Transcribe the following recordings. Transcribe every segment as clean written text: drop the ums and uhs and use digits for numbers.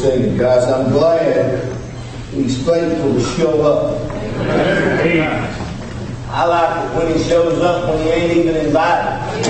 singing, guys. I'm glad He's faithful to show up. I like it when He shows up when He ain't even invited.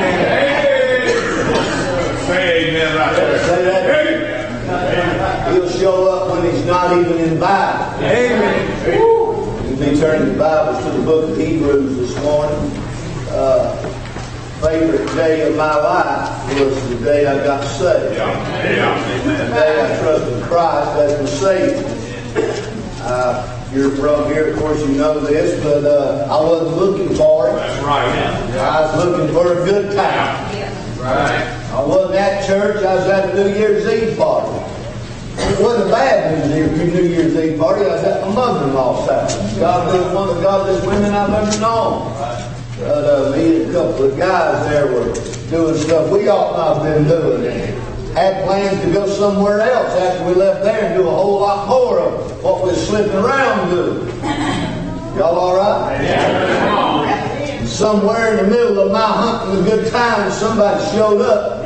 Say amen right there. Say that. He'll show up when He's not even invited. Amen. You may turn your Bibles to the book of Hebrews this morning. Favorite day of my life was the day I got saved. The day I trusted Christ as my Savior. You're from here, of course you know this, but I wasn't looking for it. That's right. I was looking for a good time. Right. I wasn't at church, I was at a New Year's Eve party. It wasn't a bad New Year's Eve party, I was at my mother-in-law's house. God was one of the godliest women I've ever known. But me and a couple of guys there were doing stuff we ought not have been doing. Had plans to go somewhere else after we left there and do a whole lot more of what we were slipping around doing. Y'all all right? Yeah. Somewhere in the middle of my hunting a good time, somebody showed up.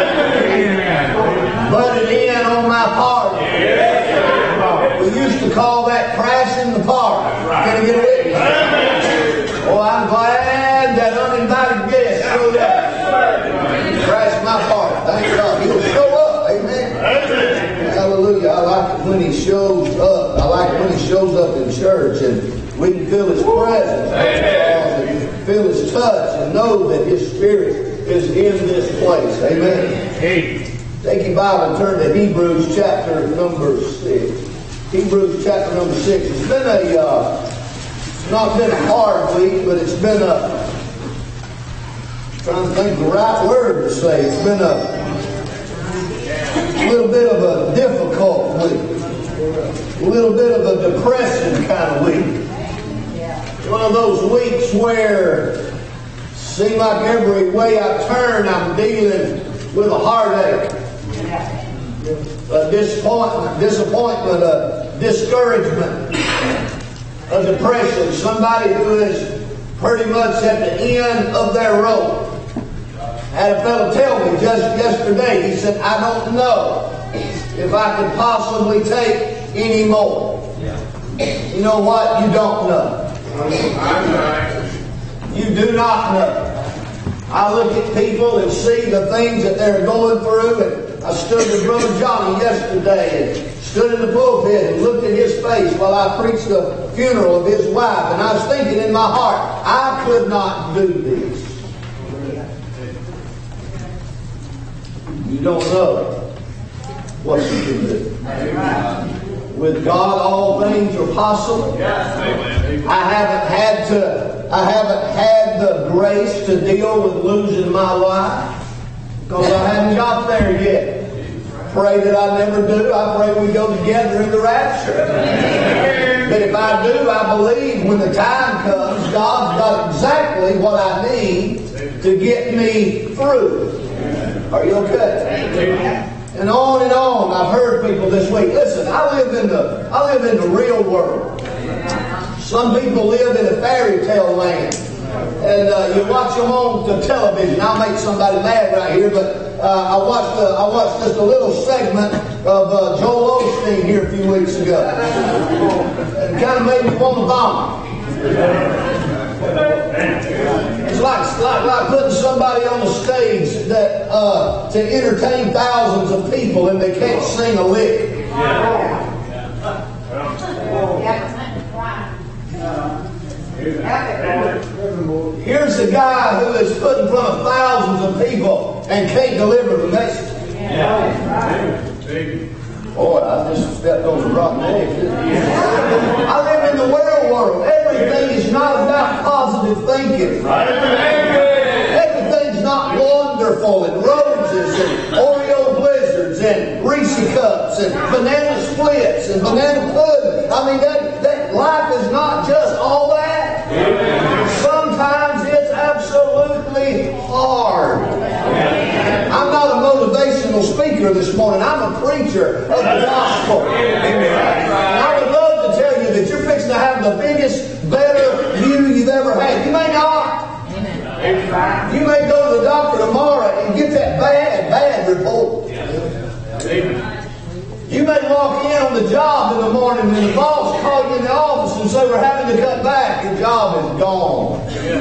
Butted in on my party. We used to call that crashing the party. Can I get a witness? Oh, I'm glad that uninvited guest showed up. Crashed my party. Thank God. He'll show up. Amen. Hallelujah. I like it when He shows up. I like it when He shows up in church and we can feel His presence. And feel His touch and know that His Spirit is in this place. Amen. Take your Bible and turn to Hebrews chapter number 6. Hebrews chapter number 6. It's been not been a hard week, but it's been trying to think of the right word to say. It's been a little bit of a difficult week. A little bit of a depressing kind of week. One of those weeks where it seems like every way I turn, I'm dealing with a heartache, a disappointment, a discouragement, a depression. Somebody who is pretty much at the end of their rope. I had a fellow tell me just yesterday, he said, I don't know if I could possibly take any more. You know what? You don't know. You do not know. I look at people and see the things that they're going through, and I stood with Brother Johnny yesterday and stood in the pulpit and looked at his face while I preached the funeral of his wife, and I was thinking in my heart, I could not do this. You don't know what you can do. With God, all things are possible. I haven't had the grace to deal with losing my life because I haven't got there yet. Pray that I never do. I pray we go together in the rapture. But if I do, I believe when the time comes, God's got exactly what I need to get me through. Are you okay? And on I've heard people this week. Listen, I live in the real world. Some people live in a fairy tale land. And you watch them on the television. I'll make somebody mad right here, but I watched just a little segment of Joel Osteen here a few weeks ago. It kind of made me want to vomit. It's like putting somebody on the stage that to entertain thousands of people and they can't sing a lick. Here's a guy who is put in front of thousands of people and can't deliver the message. Boy, I just stepped on the rotten egg. I live in the real world. Everything is not about positive thinking. Everything's not wonderful and roses and Oreo blizzards and Reese cups and banana splits and banana pudding. I mean, that life is not just all that. Sometimes it's absolutely hard. I'm not a motivational speaker this morning. I'm a preacher of the gospel. And I would love to tell you that you're fixing to have the biggest, better view you've ever had. You may not. You may go to the doctor tomorrow and get that bad report. You on the job in the morning and the boss called you in the office and say we're having to cut back, your job is gone.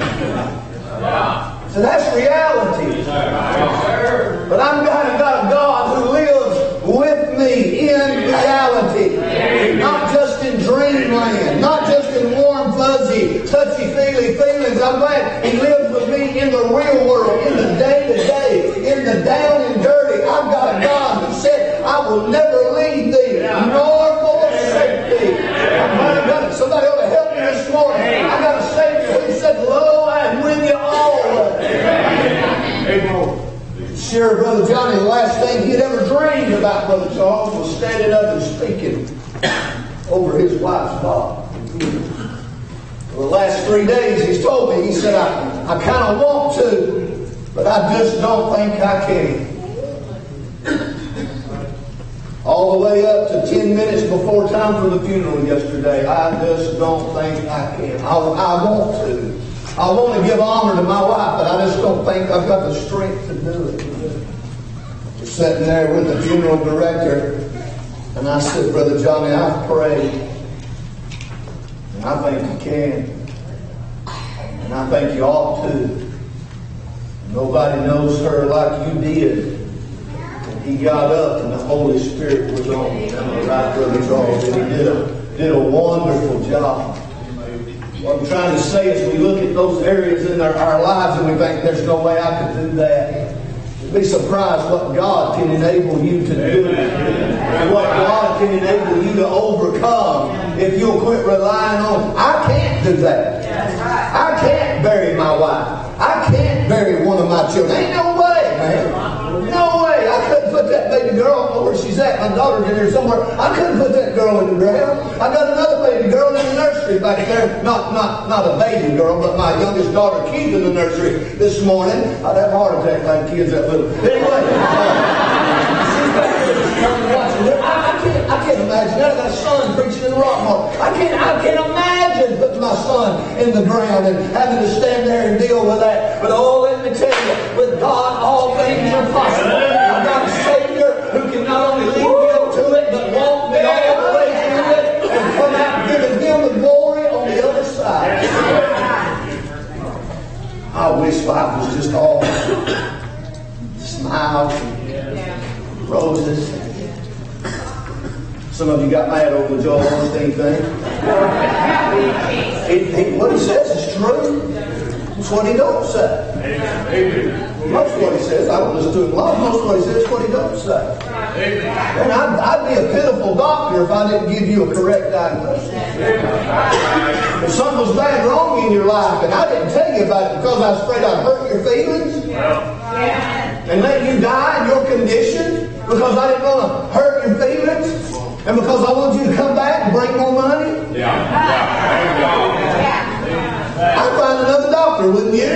So that's reality. But I've got a God who lives with me in reality. Not just in dreamland. Not just in warm, fuzzy, touchy-feely feelings. I'm glad He lives with me in the real world, in the day-to-day, in the down and dirty. I've got a God who said, I will never leave thee, nor forsake thee. I'm glad I've got it. Somebody ought to help me this morning. I got a Savior who said, lo, I am with you always. Sure, Brother Johnny, the last thing he'd ever dreamed about Brother Charles was standing up and speaking over his wife's body. For the last 3 days, he's told me, he said, I kind of want to, but I just don't think I can. All the way up to 10 minutes before time for the funeral yesterday, I just don't think I can. I want to. I want to give honor to my wife, but I just don't think I've got the strength to do it. We're sitting there with the funeral director, and I said, Brother Johnny, I've prayed, and I think you can, and I think you ought to. Nobody knows her like you did. And he got up, and the Holy Spirit was on him. Right, Brother Charles, and he did a wonderful job. What I'm trying to say is we look at those areas in our lives and we think there's no way I could do that. You'd be surprised what God can enable you to do and what God can enable you to overcome if you'll quit relying on. I can't do that. I can't bury my wife. I can't bury one of my children. Ain't no way, man. No way. I couldn't put that baby girl, I don't know where she's at. My daughter's in here somewhere. I couldn't put that girl in the ground. I got another baby girl in the nursery back there. Not a baby girl, but my youngest daughter, Keith, in the nursery this morning. I'd have a heart attack like kids that little. Anyway, she's back there just coming watching. I can't imagine that. I got a son preaching in Rockmore. I can't imagine putting my son in the ground and having to stand there and deal with that. But oh, let me tell you, with God, all things are possible. I've got a Savior who can not only lead me up to it, but walk me all the way through it and come out giving Him the glory on the other side. I wish life was just all smiles and roses. Some of you got mad over the Joel Osteen thing. What he says is true. It's what he don't say. Most of what he says, I don't listen to him a lot. Most of what he says is what he don't say. And I'd be a pitiful doctor if I didn't give you a correct diagnosis. If something was bad wrong in your life and I didn't tell you about it because I was afraid I'd hurt your feelings and let you die in your condition because I didn't want to hurt your feelings and because I want you to come back and bring more money, I'd find another doctor, wouldn't you?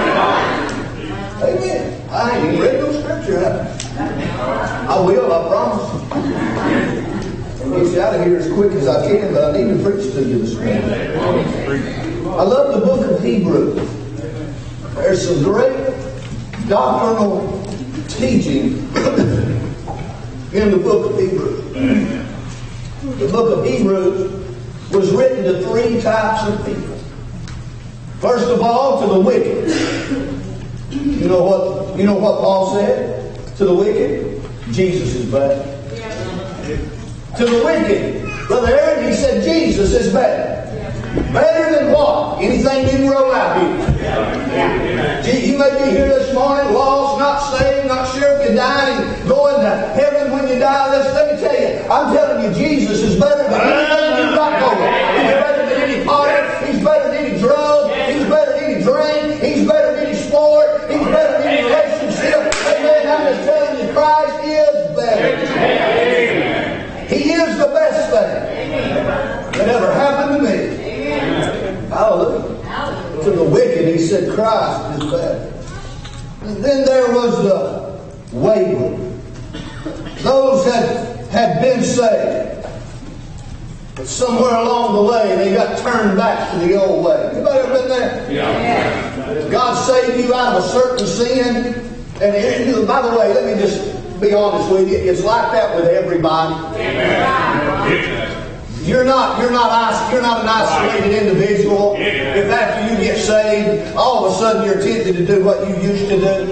Amen. I ain't even read no scripture. I will, I promise. I'll get you out of here as quick as I can, but I need to preach to you this morning. I love the book of Hebrews. There's some great doctrinal teaching in the book of Hebrews. The book of Hebrews was written to three types of people. First of all, to the wicked. You know what Paul said? To the wicked, Jesus is better. To the wicked, Brother Aaron, he said Jesus is better. Better than what? Anything didn't roll out here. You may be here this morning, lost, not saved, not sure if you died and going to heaven when you die. Let me tell you, I'm telling you, Jesus is better than anything you've got going. He's better than any party. He's better than any drug. He's better than any drink. He's better than any sport. He's better than any relationship. Amen. I'm just telling you, Christ is better. He is the best thing that ever happened to me. Hallelujah. To the wicked, he said, Christ is better. And then there was the wayward. Those that had been saved. But somewhere along the way, they got turned back to the old way. Anybody ever been there? Yeah. God saved you out of a certain sin. And by the way, let me just be honest with you. It's like that with everybody. Amen. You're not an isolated individual. If after you get saved, all of a sudden you're tempted to do what you used to do.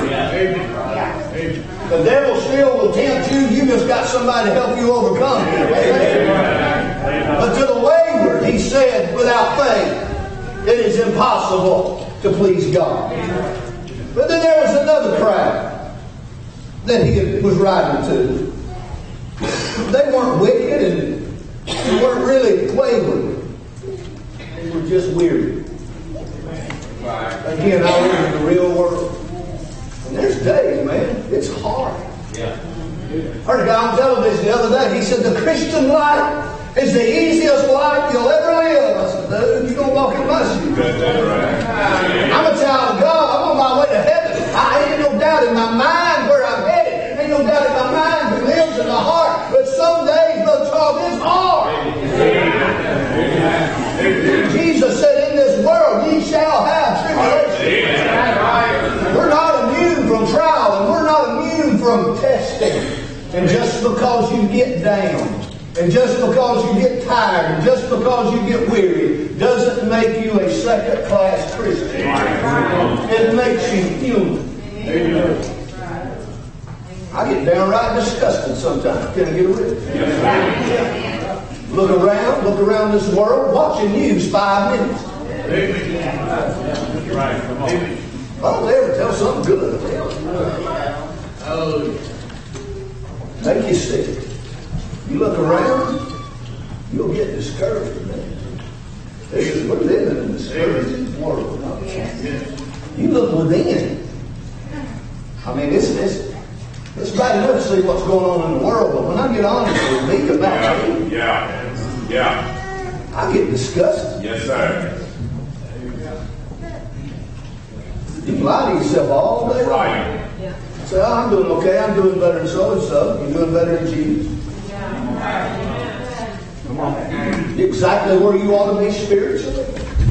The devil still will tempt you. You just got somebody to help you overcome it. But to the wayward, he said, without faith, it is impossible to please God. But then there was another crowd that he was writing to. They weren't wicked and they weren't really wayward. They were just weary. Again, I live in the real world. And there's days, man, it's hard. Heard a guy on television the other day, he said, the Christian life is the easiest life you'll ever live. I said, dude, you're going to walk in my shoes. I'm a child of God. I'm on my way to heaven. I ain't no doubt in my mind where I'm headed. Ain't no doubt in my mind who lives in my heart. But some days, Brother Charles, it's hard. Jesus said, in this world ye shall have tribulation. We're not immune from trial, and we're not immune from testing. And just because you get down, and just because you get tired, and just because you get weary, doesn't make you a second-class Christian. It makes you human. I get downright disgusted sometimes. Can I get a rip? Look around this world, watching news 5 minutes. Oh, they ever tell something good. Make you sick. You look around, you'll get discouraged. We're living in a discouraging world. You look within. I mean, it's bad enough to see what's going on in the world, but when I get honest with me about me, I get disgusted. Yes, sir. You can lie to yourself all day long. Say, oh, I'm doing okay, I'm doing better than so-and-so. You're doing better than Jesus. Come on. You're exactly where you ought to be spiritually.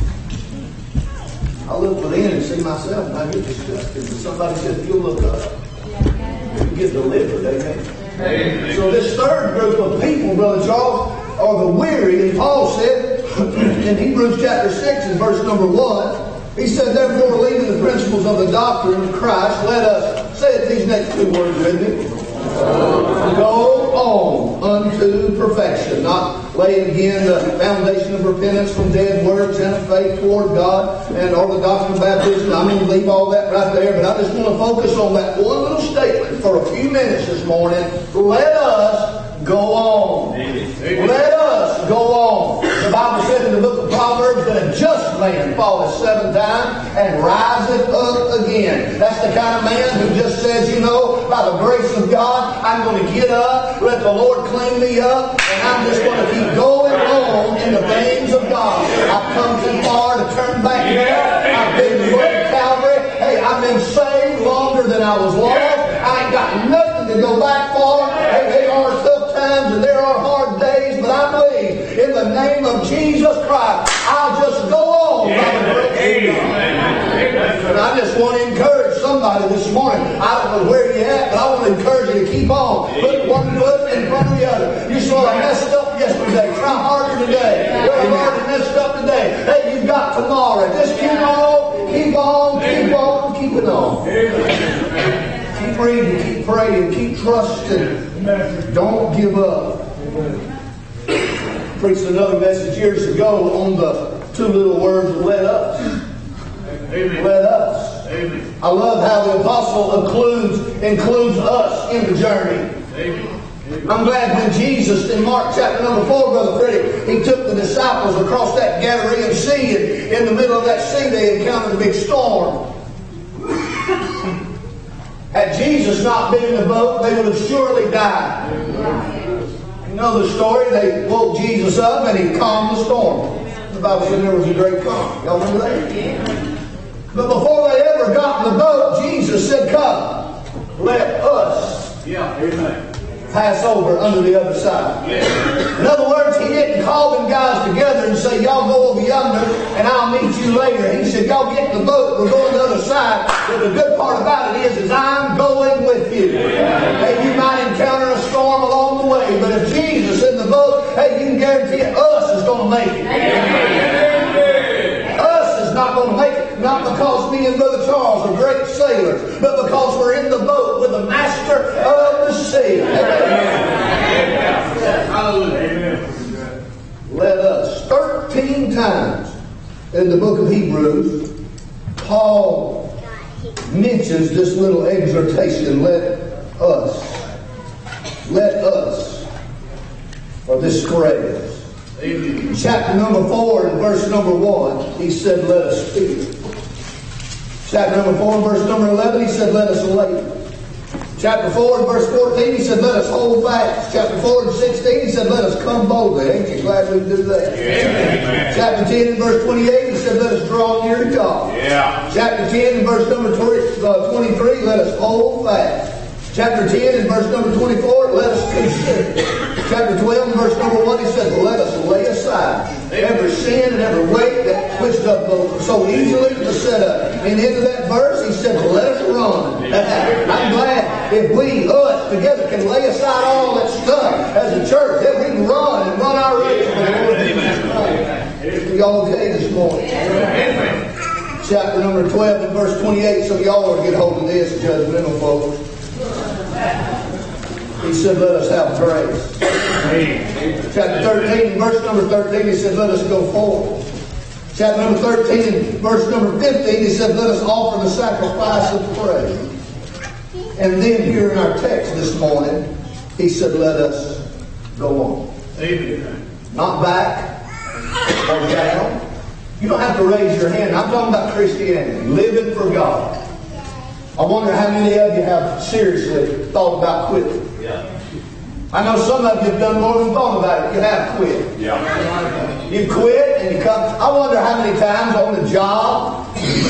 I look within and see myself and I get disgusted. And somebody said, if you'll look up, you get delivered. Amen. So this third group of people, Brother Charles, are the weary. And Paul said in Hebrews chapter 6 and verse number 1, he said, therefore, leaving the principles of the doctrine of Christ, let us, say these next 2 words with me, go on unto perfection, not laying again the foundation of repentance from dead works and of faith toward God and all the doctrine of baptism. I'm going to leave all that right there, but I just want to focus on that one little statement for a few minutes this morning. Let us go on. Let us go on. The Bible said in the book of Proverbs that a just man falleth 7 times and riseth up again. That's the kind of man who just says, you know, by the grace of God, I'm going to get up, let the Lord clean me up, and I'm just going to keep going on in the things of God. I've come too far to turn back now. I've been to Calvary. Hey, I've been saved longer than I was lost. I ain't got nothing to go back for. Hey, there are tough times and there are hard days, but I believe in the name of Jesus Christ, I'll just go on by the grace of God. And I just want to encourage somebody this morning. I don't know where you're at, but I want to encourage you to keep on. Put one foot in front of the other. You sort of messed up yesterday. Try harder today. Well, Lord, you messed up today. Hey, you've got tomorrow. Just keep on, keep on, keep on, keep it on. Keep reading, keep praying, keep trusting. Don't give up. I preached another message years ago on the 2 little words, let us. Amen. Let us. Amen. I love how the apostle includes us in the journey. Amen. I'm glad when Jesus, in Mark chapter number 4, Brother Freddie, he took the disciples across that Galilean Sea, and in the middle of that sea they encountered a big storm. Had Jesus not been in the boat, they would have surely died. You know the story? They woke Jesus up and he calmed the storm. The Bible said there was a great calm. Y'all remember that? But before they ever got in the boat, Jesus said, come, let us pass over under the other side. In other words, he didn't call them guys together and say, y'all go over yonder and I'll meet you later. He said, y'all get in the boat, we're going to the other side. But the good part about it is I'm going with you. Hey, you might encounter a storm along the way, but if Jesus in the boat going to make it. Not because me and Brother Charles are great sailors, but because we're in the boat with the master of the sea. Hallelujah. Let us. 13 times in the book of Hebrews, Paul mentions this little exhortation, let us, or this phrase. Chapter number 4 and verse number 1, he said, let us fear. Chapter number 4 and verse number 11, he said, let us labor. Chapter 4 and verse 14, he said, let us hold fast. Chapter 4 and 16, he said, let us come boldly. Ain't you glad we do that? Yeah. Chapter 10 and verse 28, he said, let us draw near to God. Yeah. Chapter 10 and verse number 23, let us hold fast. Chapter 10 and verse number 24, let us consider. Chapter 12 and verse number 1, he said, let us lay aside every sin and every weight that twists up so easily to set up. And into that verse, he said, let us run. I'm glad if we, us, together can lay aside all that stuff as a church, that we can run and run our race for the Lord Jesus Christ. We all okay this morning? Chapter number 12 and verse 28, so y'all ought to get hold of this, judgmental folks. He said, let us have grace. Chapter 13, verse number 13, he said, let us go forward. Chapter number 13, verse number 15, he said, let us offer the sacrifice of praise. And then here in our text this morning, he said, let us go on. Not back or down. You don't have to raise your hand. I'm talking about Christianity, living for God. I wonder how many of you have seriously thought about quitting. Yeah. I know some of you have done more than thought about it. You have quit. Yeah. You quit and you come. I wonder how many times on the job,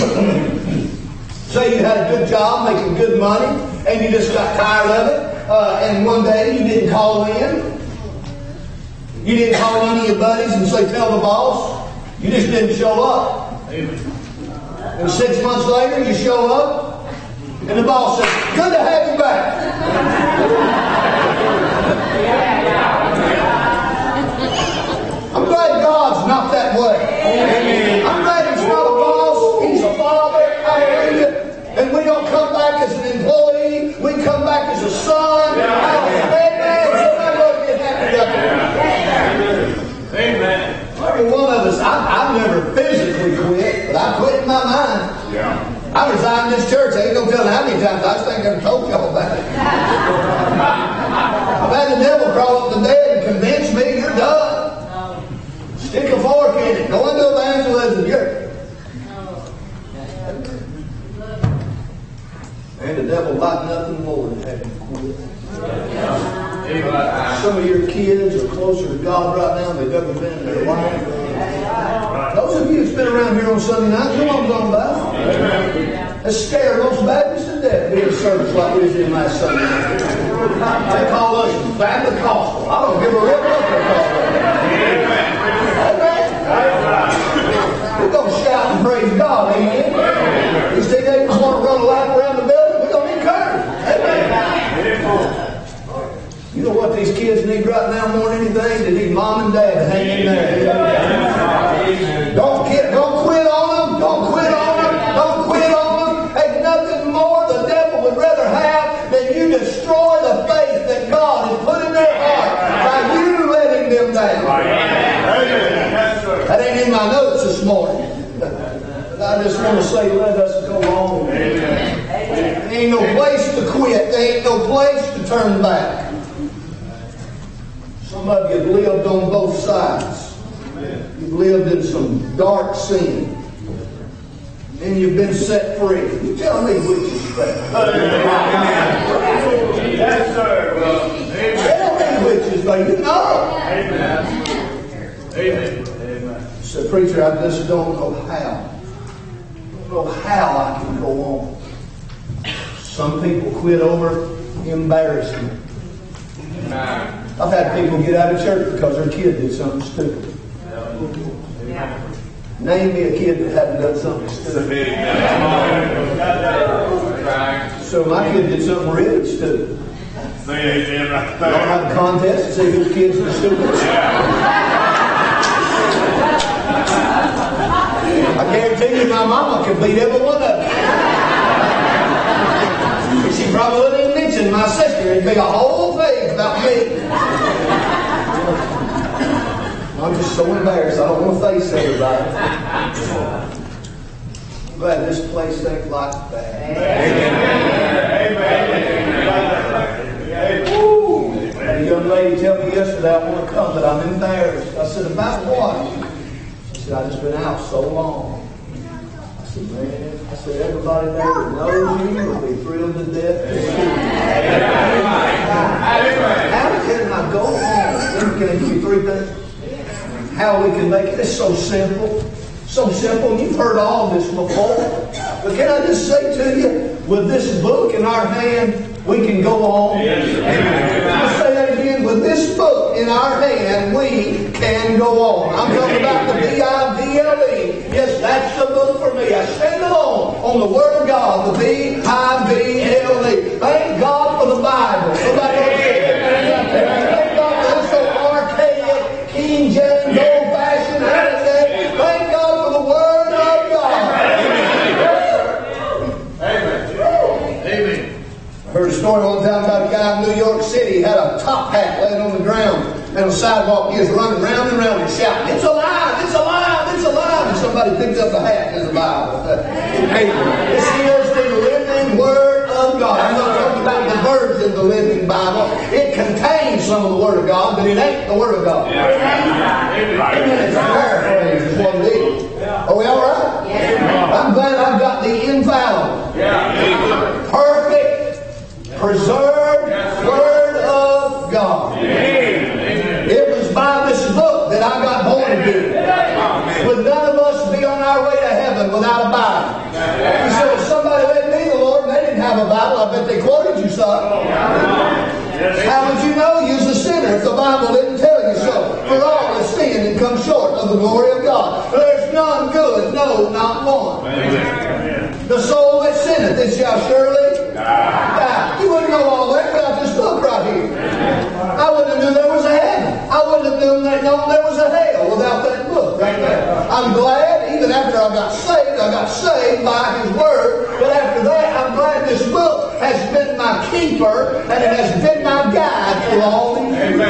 say you had a good job making good money and you just got tired of it, and one day you didn't call in. You didn't call any of your buddies and say, tell the boss. You just didn't show up. And 6 months later you show up. And the boss says, good to have you back. I'm glad God's not that way. I'm glad He's not a boss. He's a father. Hallelujah. And we don't come back as an employee. We come back as a son. Amen. Every one of us, I've never physically quit, but I quit in my mind. Yeah. I resigned this church. I ain't gonna tell how many times. I just ain't gonna told y'all about it. I've had the devil crawl up the bed and convince me you're done. Stick a fork in it. Go into evangelism. And the devil like nothing more than having you quit. Some of your kids are closer to God right now than they've ever been in their life. Those of you that's been around here on Sunday night, you know what I'm talking about. It scared most Baptists to death being a service like we was in last Sunday night. They call us Baptist Gospel. I don't give a rip what they call us. We're going to shout and praise God, amen. These teenagers want to run a lap around the building, we're going to encourage them. Amen. You know what these kids need right now more than anything? They need mom and dad to hang in there. Don't quit on them. Don't quit on them. Don't quit on them. Ain't nothing more the devil would rather have than you destroy the faith that God has put in their heart by you letting them down. That ain't in my notes this morning. But I just want to say, let us go on. There ain't no place to quit. There ain't no place to turn back. Some of you have lived on both sides. You've lived in some dark sin. And you've been set free. You tell me which is better. Yes, sir. Tell me which is better. You know. Amen. Amen. Amen. So, preacher, I just don't know how. I don't know how I can go on. Some people quit over embarrassment. I've had people get out of church because their kid did something stupid. Name me a kid that hadn't done something stupid. So my kid did something really stupid. Say amen right I don't have a contest to see whose kids are stupid. I guarantee you my mama could beat every one of them. She probably wouldn't even mention my sister. It'd be a whole thing about me. I'm just so embarrassed. I don't want to face everybody. I'm glad this place ain't like that. Had a young lady tell me yesterday, I want to come, but I'm embarrassed. I said, about what? She said, I've just been out so long. I said, man, everybody there that knows you will be thrilled to death to see you. How can I go home? Can I give you three things? How we can make it. It's so simple. So simple. You've heard all this before. But can I just say to you, with this book in our hand, we can go on. I'll say that again. With this book in our hand, we can go on. I'm talking about the Bible. Yes, that's the book for me. I stand alone on the Word of God, the Bible. Thank God for the Bible. Somebody else say it. Thank God for this so archaic, King James, old-fashioned, thank God for the Word of God. Amen. I heard a story one time about a guy in New York City. He had a top hat laying on the ground and a sidewalk. He was running round and round and shouting, "It's alive! It's alive! It's alive!" And somebody picked up the hat. There's a Bible. This is the living Word of God. I'm not talking about the words in the living Bible. It contains some of the Word of God, but it ain't the Word of God. It's a paraphrase is what it is. Are we all right? I'm glad I've got the infallible, perfect, preserved Word of God. It was by this book that I got born again. Would none of us be on our way to heaven without a Bible? You said, if somebody led me the Lord and they didn't have a Bible, I bet they quoted you some. How would you know you're a sinner if the Bible didn't tell you so? For all have sinned and come short of the glory of God. There's none good, no, not one. The soul that sinneth, it shall surely die. You wouldn't know all that without this book right here. I wouldn't have known there was a heaven. I wouldn't have known there was a hell without that book right there. I'm glad, even after I got saved by His Word. But after that, I'm glad this book has been my keeper and it has been my guide through all these years.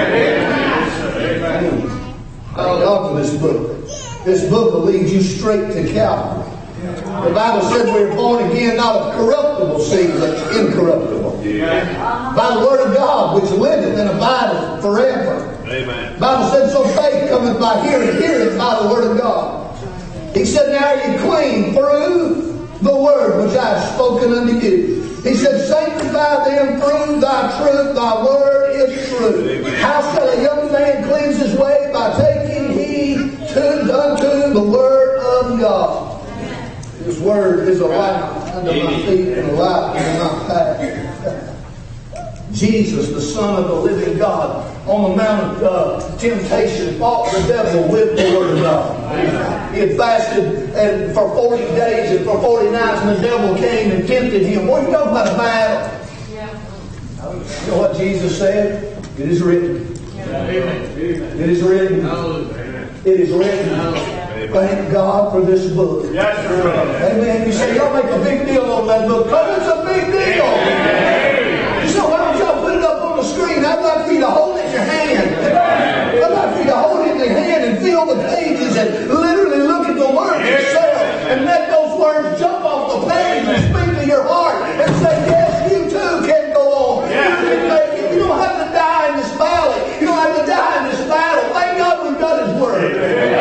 Thank God for this book. This book will lead you straight to Calvary. The Bible says we are born again not of corruptible seed, but incorruptible. By the Word of God, which liveth and abideth forever. Amen. The Bible said, so faith cometh by hearing, hearing by the Word of God. He said, now are you clean through the Word which I have spoken unto you. He said, sanctify them through thy truth, thy Word is true. Amen. How shall a young man cleanse his way? By taking heed unto the Word of God. His Word is a light under my feet and a light under my path. Jesus, the Son of the living God, on the Mount of temptation, fought the devil with the Word of God. He had fasted for 40 days and for 40 nights, and the devil came and tempted him. What are you talking about a battle? You know what Jesus said? It is written. It is written. It is written. Thank God for this book. Amen. You say, y'all make a big deal on that book. Because it's a big deal. You say, why don't y'all put it up on the screen? I'd like for you to hold it in your hand. I'd like for you to hold it in your hand and feel the pages and literally look at the Word itself and let those words jump off the page and speak to your heart and say, yes, you too can go on. You can make it. You don't have to die in this valley. You don't have to die in this battle. Thank God we've got His Word.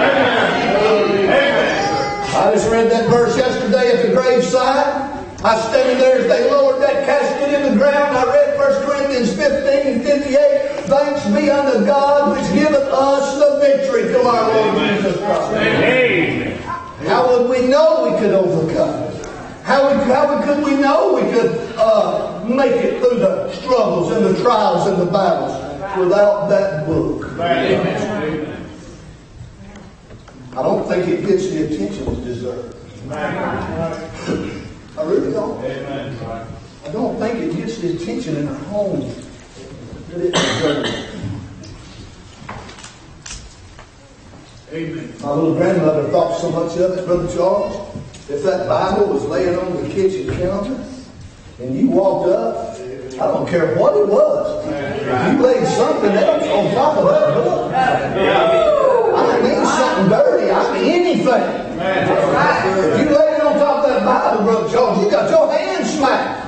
I just read that verse yesterday at the graveside. I was standing there as they lowered that casket in the ground. I read 1 Corinthians 15 and 58. Thanks be unto God which giveth us the victory through our Lord Jesus Christ. Amen. How would we know we could overcome? How could we know we could make it through the struggles and the trials and the battles without that book? Amen. I don't think it gets the attention it deserves. I really don't. I don't think it gets the attention in the home that it deserves. Amen. My little grandmother thought so much of it, Brother Charles. If that Bible was laying on the kitchen counter and you walked up, I don't care what it was. If you laid something else on top of that book, I don't mean something dirty. I mean anything. If you laid it on top of that Bible, Brother Charles, you got your hand smacked.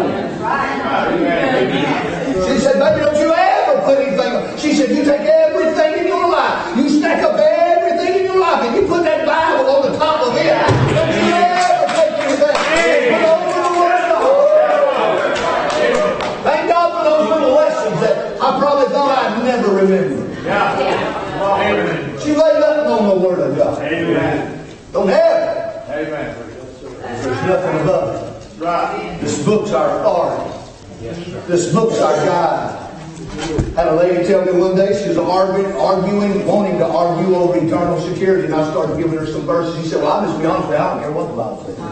She said, baby, don't you ever put anything. She said, you take everything in your life. You stack up everything in your life and you put that Bible on the top of it. Don't you ever take anything. Put over the Word of God. Thank God for those little lessons that I probably thought I'd never remember. She laid nothing on the Word of God. Amen. Don't ever. Amen. There's nothing above it. Right. This book's our authority. This book's our guide. Had a lady tell me one day she was arguing, wanting to argue over eternal security, and I started giving her some verses. She said, well, I'll just be honest with you, I don't care what the Bible says.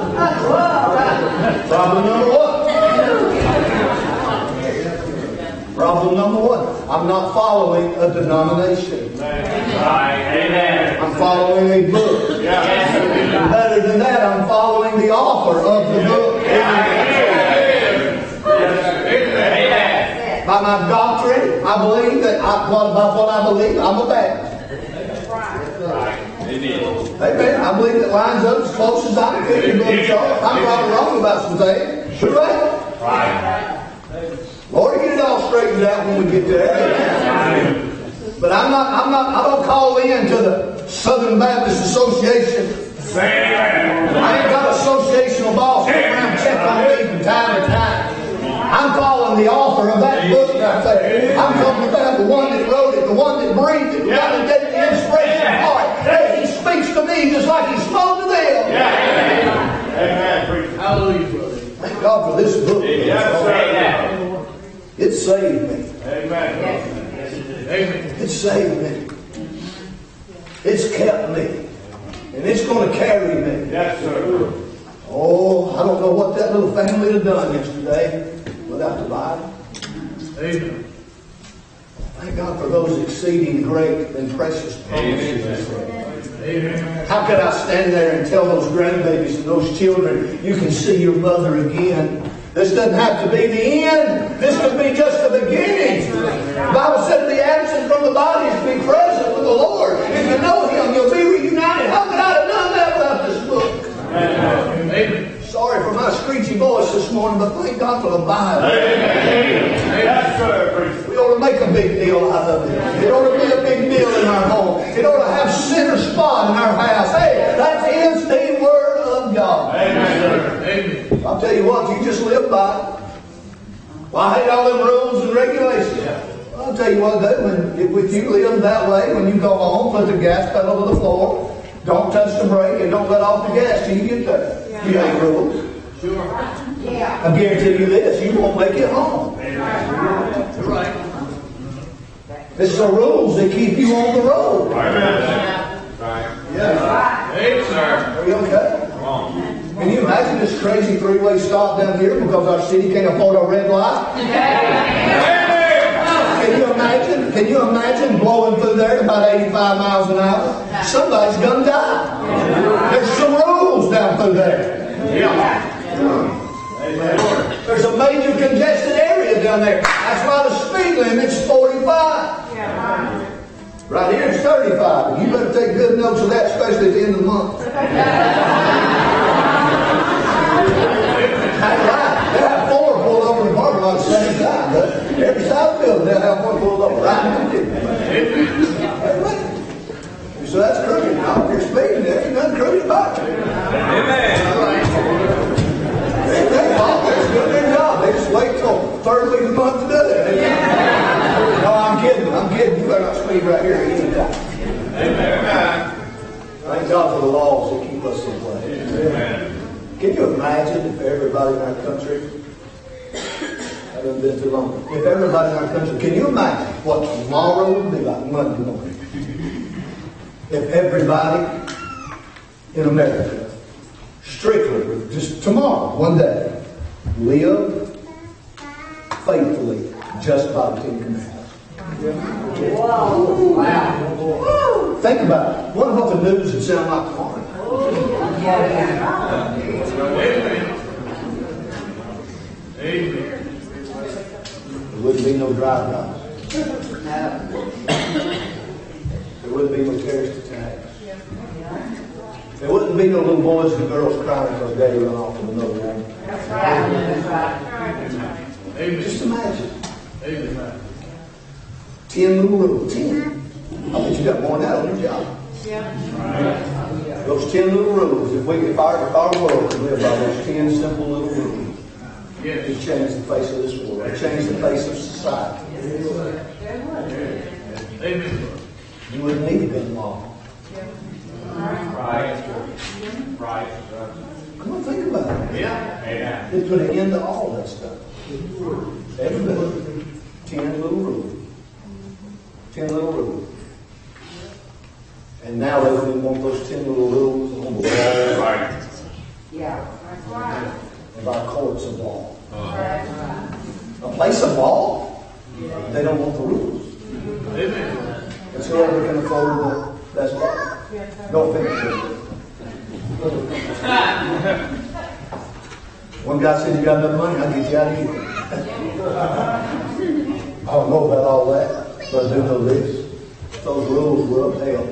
Problem number one. Problem number one. I'm not following a denomination. Amen. I'm following a book. Better than that, I'm following the author of the book. By my doctrine, I believe that by what I believe, I'm a Baptist. Amen. I believe that lines up as close as I can. I'm probably wrong about some things. Right? Lord, get it all straightened out when we get there. But I don't call in to the Southern Baptist Association. I ain't got an associational boss come around check on me from time to time. I'm calling the author of that book right there. I'm talking about the one that wrote it, the one that breathed it, the one that gave the inspiration part. Hey, he speaks to me just like he spoke to them. Amen. Hallelujah, brother. Thank God for this book. It saved me. Amen. It saved me. It's kept me. And it's going to carry me. Yes, sir. Oh, I don't know what that little family had done yesterday without the Bible. Amen. Thank God for those exceeding great and precious promises. Amen. How could I stand there and tell those grandbabies and those children, you can see your mother again? This doesn't have to be the end. This could be just the beginning. The Bible said to be absent from the body is to be present with the Lord. If you know Him, you'll be reunited. How could I have done that without this book? Amen. Sorry for my screechy voice this morning, but thank God for the Bible. We ought to make a big deal out of it. It ought to be a big deal in our home. It ought to have center spot in our house. Hey, that is the Word of God. Amen. I'll tell you what, you just live by it. Well, I hate all them rules and regulations. I'll tell you what, if you live that way, when you go home, put the gas pedal to the floor, don't touch the brake, and don't let off the gas till you get there. You ain't rules. Sure. I guarantee you this, you won't make it home. You're right. It's the rules that keep you on the road. Yeah. Hey, sir. Are you okay? Can you imagine this crazy three-way stop down here because our city can't afford a red light? Can you imagine blowing through there at about 85 miles an hour? Somebody's going to die. There's some rules down through there. There's a major congested area down there. That's why the speed limit's 45. Right here it's 35. You better take good notes of that, especially at the end of the month. That's right. They'll have four pulled over in the parking lot at the same time. But every side of the building, they'll have one pulled over. Right now. So that's crooked. Now, if you're speeding, there ain't nothing crooked about it. Amen. They're doing their job. They just wait till third week of the month to do it. No, I'm kidding. You better not speed right here anytime. Amen. Thank God for the laws that keep us in place. Amen. Can you imagine if everybody in our country, that hasn't been too long, if everybody in our country, can you imagine what tomorrow would be like, Monday morning? If everybody in America, strictly, just tomorrow, one day, live faithfully just by the Ten Commandments. Wow. Think about it. Wonder what the news would sound like tomorrow. Amen. There wouldn't be no drive-bys. There wouldn't be no terrorist attacks. There wouldn't be no little boys and girls crying because daddy run off with another woman. That's right. That's right. Amen. Just imagine. Amen. 10 little rules. 10. I bet you got more than that on your job. Those 10 little rules. If our world could live by those 10 simple little rules, it would change the face of this world. It would change the face of society. Amen. You wouldn't need to be law. Right. Come on, think about it. Yeah. It put an end to all that stuff. Everybody. 10 little rules. 10 little rules. And now they want those 10 little rules on the wall Yeah. That's right. of our courts of law. A place of law, they don't want the rules. Amen. And so whoever can afford that's law. Don't think it. One guy said, you got enough money, I'll get you out of here. I don't know about all that, but I do know this. Those rules were upheld.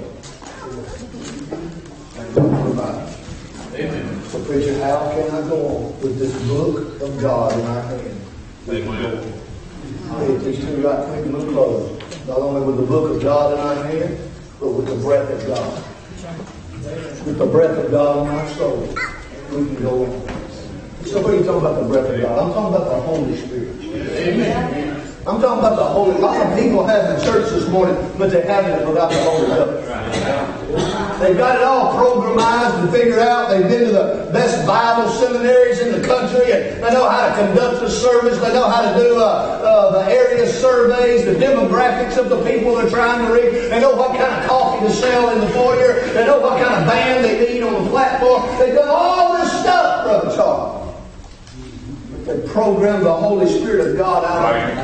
And don't worry about it. Amen. So preacher, how can I go on with this book of God in our hand? Amen. These two right quick and we'll close. Not only with the book of God in our hand, but with the breath of God. With the breath of God in our soul, we can go on. So what are you talking about the breath of God? I'm talking about the Holy Spirit. Amen. I'm talking about the Holy. A lot of people have in church this morning, but they haven't it without the Holy Ghost. They've got it all programized and figured out. They've been to the best Bible seminaries in the country, and they know how to conduct a service. They know how to do the area surveys, the demographics of the people they're trying to reach. They know what kind of coffee to sell in the foyer. They know what kind of band they need on the platform. They've done all this stuff, Brother Charles. They programmed the Holy Spirit of God out of them.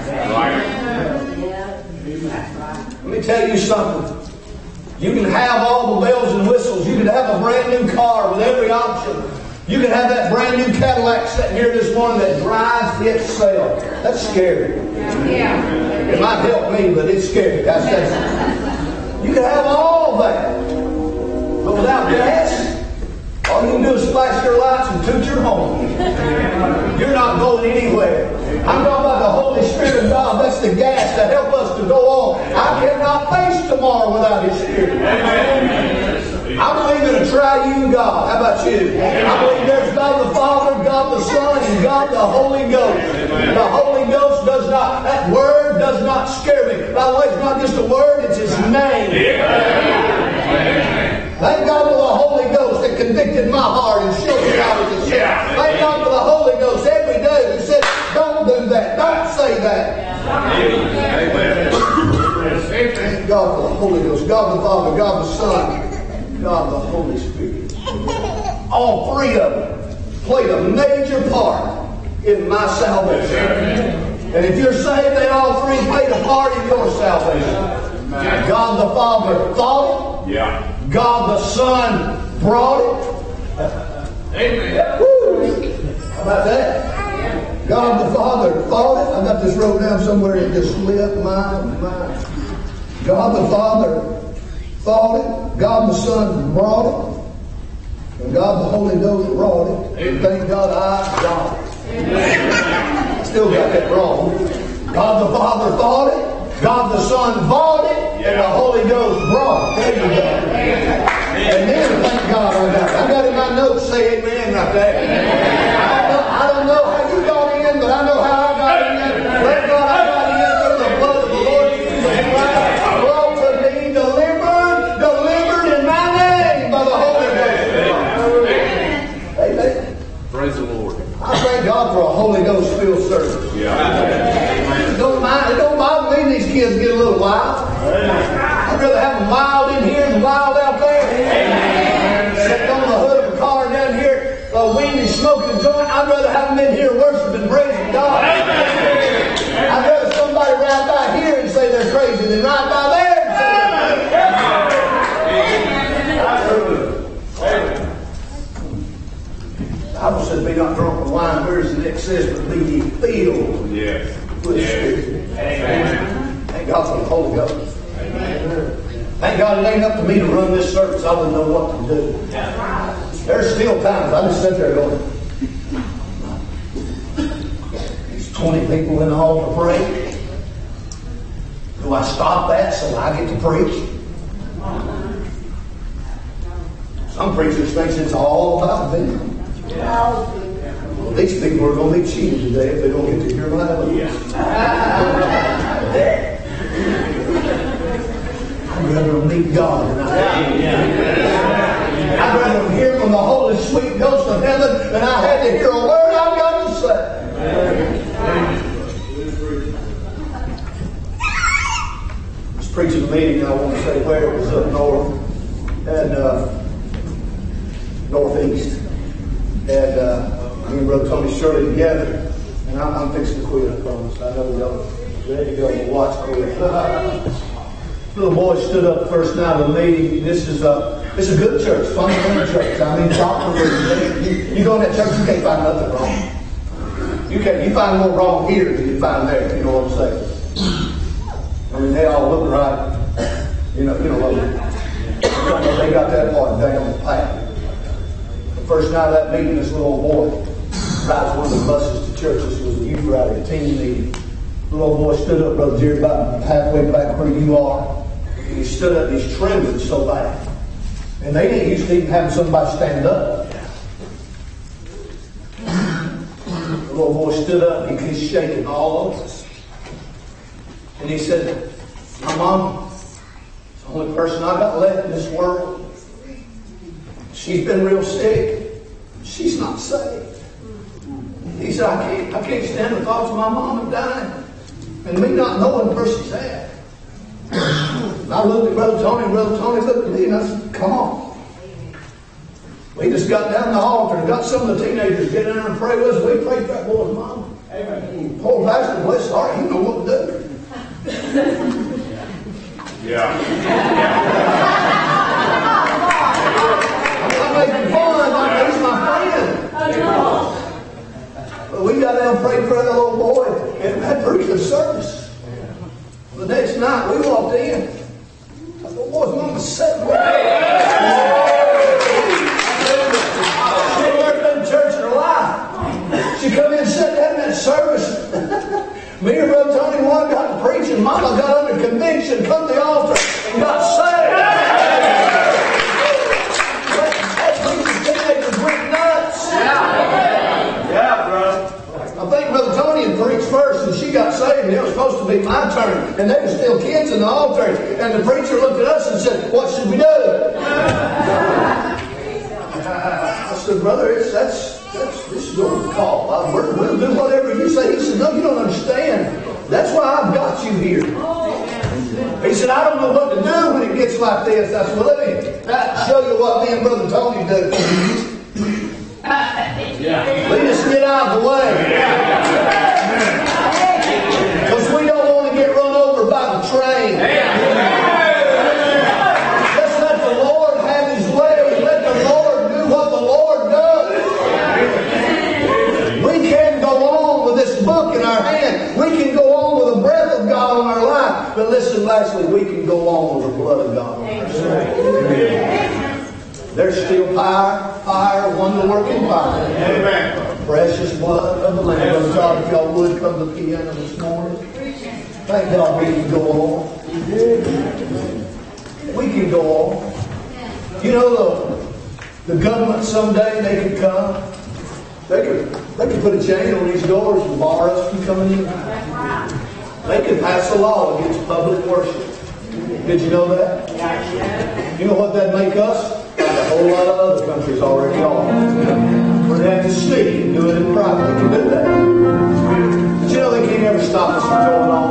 Let me tell you something. You can have all the bells and whistles. You can have a brand new car with every option. You can have that brand new Cadillac sitting here this morning that drives itself. That's scary. It might help me, but it's scary. You can have all that. But without gas, all you can do is flash your lights and toot your horn. You're not going anywhere. I'm talking about the Holy Spirit of God. That's the gas that helps us to go on. I cannot face tomorrow without His Spirit. I believe in a triune God. How about you? I believe there's God the Father, God the Son, and God the Holy Ghost. The Holy Ghost does not, that word does not scare me. By the way, it's not just a word, it's His name. Thank God for the Holy Ghost that convicted my heart and showed me I was a sinner. Thank God for the Holy Ghost every day who said, don't do that, don't say that. Thank God for the Holy Ghost, God the Father, God the Son, God the Holy Spirit. All three of them played a major part in my salvation. And if you're saved, they all three played a part in your salvation. God the Father thought it. God the Son brought it. Amen. Woo. How about that? God the Father thought it. I got this wrote down somewhere. It just slipped my mind. God the Father thought it. God the Son brought it. And God the Holy Ghost wrought it. And thank God I got it. Still got that wrong. God the Father thought it. God the Son bought it. And the Holy Ghost brought it. There you go. And then thank God I got it. I got in my notes say amen right there. I don't know how you got in, but I know how I got in. Thank God I got in through the blood of the Lord Jesus Christ. Brought to me, delivered in my name by the Holy Ghost. Amen. Praise the Lord. I thank God for a Holy Ghost filled service. It don't bother me these kids get a little wild. I'd rather have them wild in here than wild out there. Sitting on the hood of a car down here, weenie smoking a joint. I'd rather have them in here worshiping, praising God. I'd rather somebody right out here and say they're crazy. sitting right by there. The Bible said, be not drunk with wine, where's the next says, but be ye filled Yes. with the Spirit. Amen. Thank God for the Holy Ghost. Thank God it ain't up to me to run this service. I wouldn't know what to do. There's still times I just sit there going, there's 20 people in the hall to pray. Do I stop that so I get to preach? Some preachers think it's all about them. Well, these people are going to be cheated today if they don't get to hear my evidence. I'd rather meet God than I'd rather hear from the Holy Sweet Ghost of heaven than I had to hear a word I've got to say. I was preaching a meeting, I won't say where, it was up north and northeast. And me and Brother Tony Shirley together. And I'm fixing to quit, I promise. I know y'all ready to go and watch quit. Little boy stood up the first night of the meeting. This is a good church, fundamental church. I mean, you go in that church, you can't find nothing wrong. You find more wrong here than you find there. You know what I'm saying? I mean, they all look right. You know what they got that part down pat. The first night of that meeting, this little old boy rides one of the buses to church. This was a youth rally, a teen meeting. The little boy stood up, Brother Jerry, about halfway back where you are. He stood up, he's trembling so bad. And they didn't used to even have somebody stand up. The little boy stood up, he's shaking all over. And he said, my mom is the only person I got left in this world. She's been real sick. She's not saved. He said, I can't stand the thoughts of my mama dying and me not knowing where she's at. And I looked at Brother Tony, and Brother Tony looked at me, and I said, come on. We just got down the altar and got some of the teenagers get in there and pray with us. We prayed for that boy's mama. Amen. Poor pastor, bless his heart, he didn't know what to do. Yeah. I'm making fun. He's my friend. But we got down and prayed for that little boy, and that preached the service. The next night we walked in. That little boy's mama sat there. She had never been to church in her life. She come in and sat down in that service. Me and Brother Tony one got to preaching. Mama got under conviction, come to the altar, and got saved. That preaching teenagers went nuts. Yeah, bro. I think Brother Tony had preached first, and she got saved, and it was supposed to be my turn. And they were still kids in the altar. And the preacher looked at us and said, what should we do? I said, brother, this is your call. We'll do whatever you say. He said, no, you don't understand. That's why I've got you here. He said, I don't know what to do when it gets like this. I said, well, let me show you what me and Brother Tony do. We just get out of the way. Because we don't want to get run over by the train. Just let the Lord have His way. Let the Lord do what the Lord does. We can go on with this book in our hand. We can go on with the breath of God in our life. But listen, lastly, we can go on with the blood of God. There's still fire, wonder-working fire. Amen. Precious blood of the Lamb. Brother Todd, if y'all would come to the piano this morning. Thank God we can go on. We can go on. You know, the government someday, they could come. They could put a chain on these doors and bar us from coming in. They could pass a law against public worship. Did you know that? You know what that'd make us? A whole lot of other countries already are. Where they have to sneak and do it in private. They can do that. But you know they can't ever stop us from going on.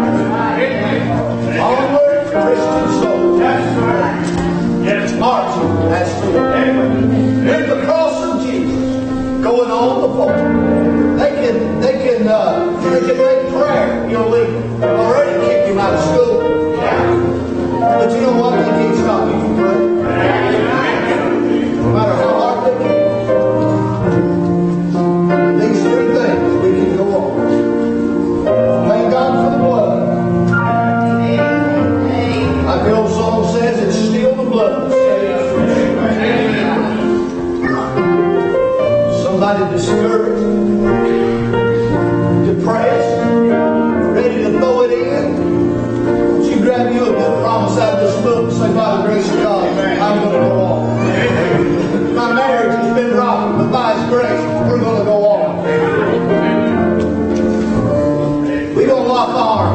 Onward, Christian souls. Yes, marching. That's the way. With the cross of Jesus going on before. They can make prayer. You'll leave. They've already kicked him out of school. far